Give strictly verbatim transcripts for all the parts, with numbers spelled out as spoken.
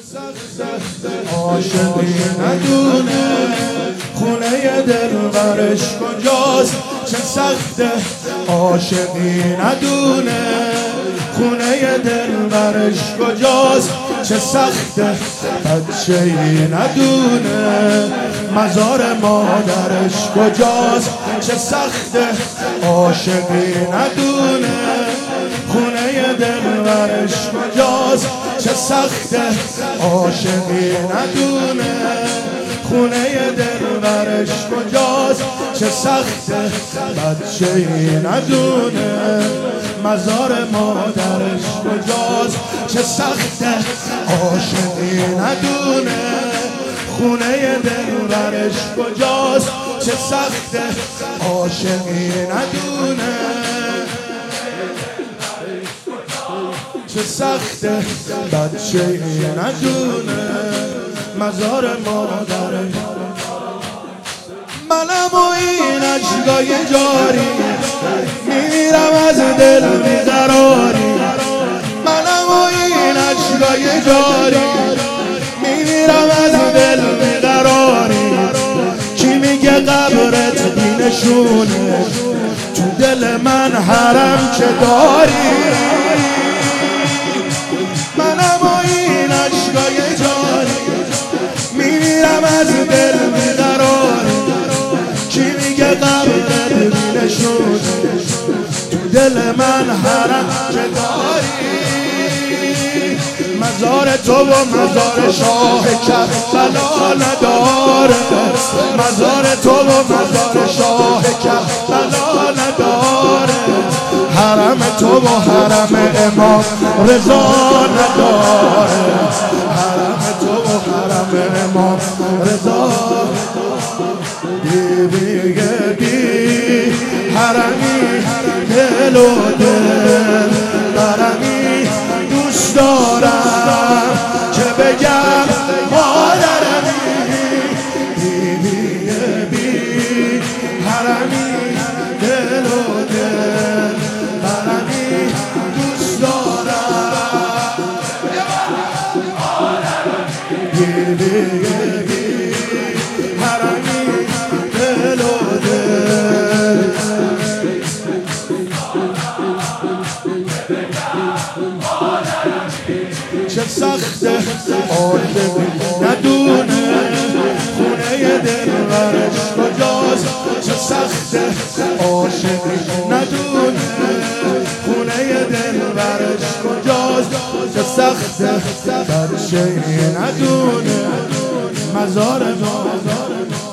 عاشقی ندونه خونه دلبرش کجاست چه سخته. عاشقی ندونه خونه دلبرش کجاست چه سخته. بچه‌ای ندونه مزار مادرش کجاست چه سخته. عاشقی ندونه خونه دلبرش کجاست چه سخته. عاشقی ندونه خونه دلبرش کجاست چه سخته. بچه‌ای ندونه مزار مادرش کجاست چه سخته. عاشقی ندونه خونه دلبرش کجاست چه سخته. عاشقی ندونه چه سخته. بچه‌ای ندونه مزار مادرش. منم و این اشکای جاری میمیرم از دل بیقراری. منم و این اشکای جاری میمیرم از دل بیقراری. کی میگه قبرت بینشونه تو دل من حرم چه داری. منم و این اشکای جاری میمیرم از دل بیقراری. کی میگه قبرت بینشونه تو دل من حرم چه داری. مزار تو و مزار شاه کربلا نداره. مزار تو و مزار شاه کربلا نداره. حرم تو و حرم امام رضا نداره. حرم تو و حرم امام رضا. بی بی بی حرمی دل و دل برمی دوست دارم که بگم مادرمی. بی بی بی حرمی دل و دل برمی دوست دارم. بی بی بی حرمی دل و دل. چه سخته. عاشقی ندونه خونه دلبرش کجاست چه سخته. عاشقی ندونه خونه دلبرش کجاست چه سخته. بچه‌ای ندونه مزار مادر.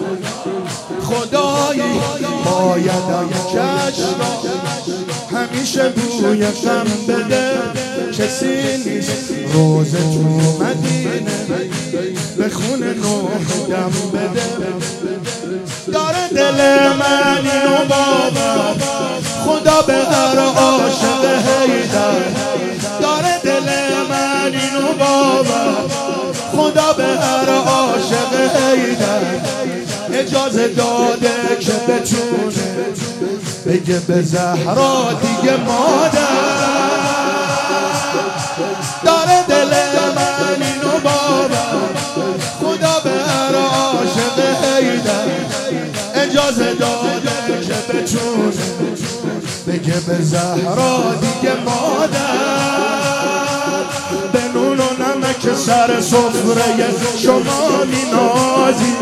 خدایی بایدم چشم همیشه بوی غم بده. کسی نیست روز تو مدینه به خون نوح دم بده. داره دل من اینو بابا خدا به هر عاشق حیدر. داره دل من اینو بابا خدا به هر عاشق حیدر. اجازه داده که بتونه بگه به زهرا دیگه مادر. داره دل من اینو بابا خدا به هر عاشق حیدر. اجازه داده که بتونه بگه به زهرا دیگه مادر. به نون و نمک سر سفره شما مینازی.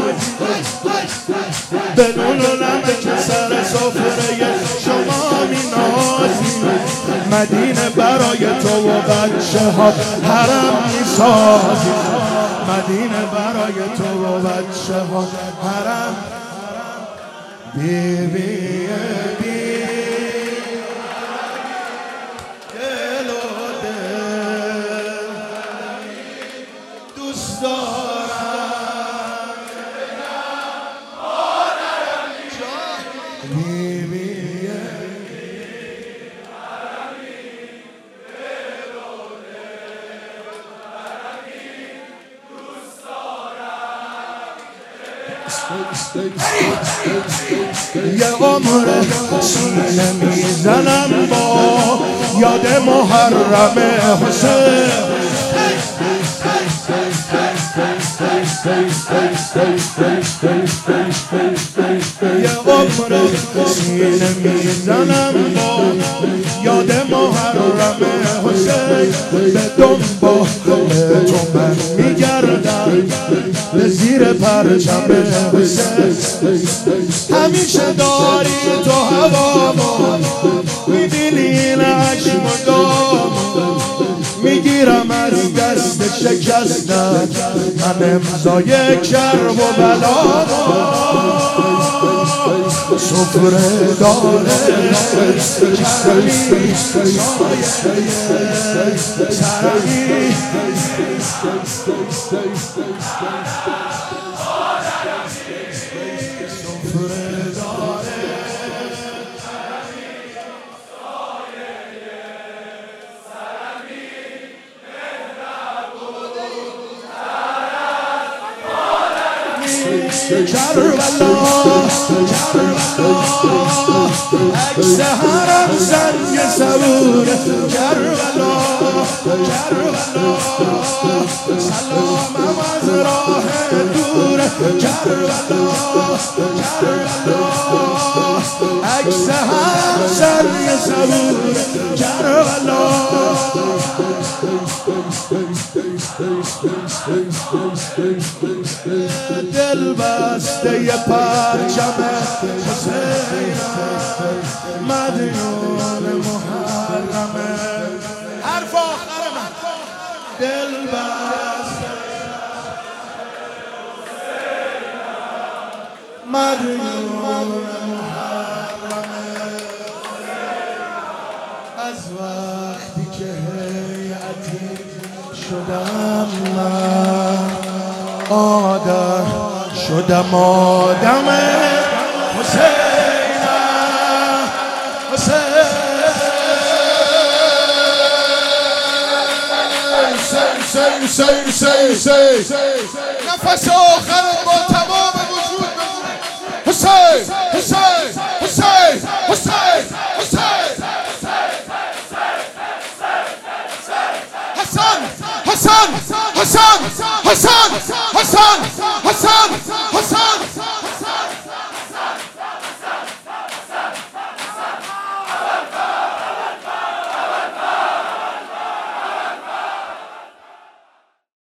به نون و نمک سر سفره شما مینازی. مدینه برای تو و بچه ها حرم میسازی. مدینه برای تو و بچه ها حرم. بی بی بی دل و دل دوست دارم. بی بی یه عمر سینه میزنم با یاد محرم حسین. یه عمر سینه میزنم با یاد محرم حسین، به دنبال تو من میگردم به زیر پرچم حسین. همیشه داری تو هوامو، میبینی نشم و دام، میگیرم از دست شکستن من امضای کرب و بلامو. سفره داره کرمی سایه سرمی، سفره داره کربلا کربلا عکس هرم سنگ صبوره کربلا کربلا سلامم از راه دوره کربلا کربلا عکس هرم سنگ صبوره کربلا. دل بسته ی پرچم حسینم، مدیون محرمه، حرف آخر من. دل بسته مدیون محرمه، از وقتی که هیئتی شدم من آدم شدم آدم حسینم حسین. سی سی سی سی سی نفس آخر با تمام وجود حسین